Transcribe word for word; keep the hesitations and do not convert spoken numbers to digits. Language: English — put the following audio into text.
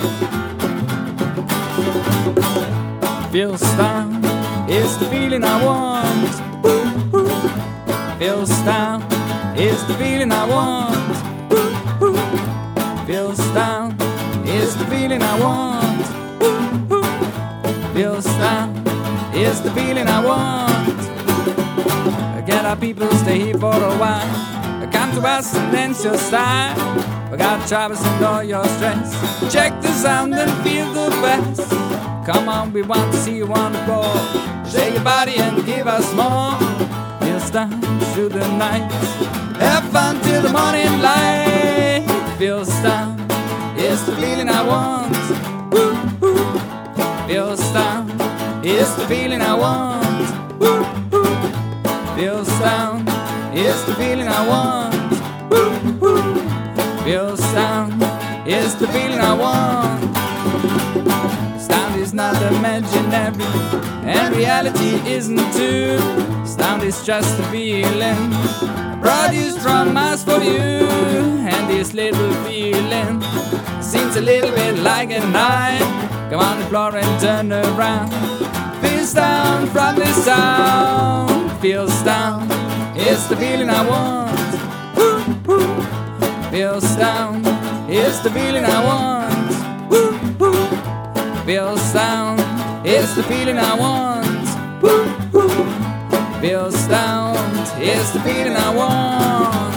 Feels down is the feeling I want. Feels down is the feeling I want. Feels down is the feeling I want. Feels down is the feeling I want. Get our people stay here for a while. Come to us and dance your style. We got troubles and all your stress. Check the sound and feel the best. Come on, we want to see you on the floor. Shake your body and give us more. Feels down through the night. Have fun till the morning light. Feels down is the feeling I want. Woo, woo. Feels down is the feeling I want. Woo, woo. Feels down is the feeling I want. Woo, woo. Feels down is the feeling I want. Sound is not imaginary, and reality isn't too. Sound is just a feeling produced from us for you. And this little feeling seems a little bit like a knife. Come on the floor and turn around. Feels down from the sound. Feels down is the feeling I want. Woo, woo. Feels down is the feeling I want. Woo, woo. Feels down is the feeling I want. Woo, woo. Feels down is the feeling I want.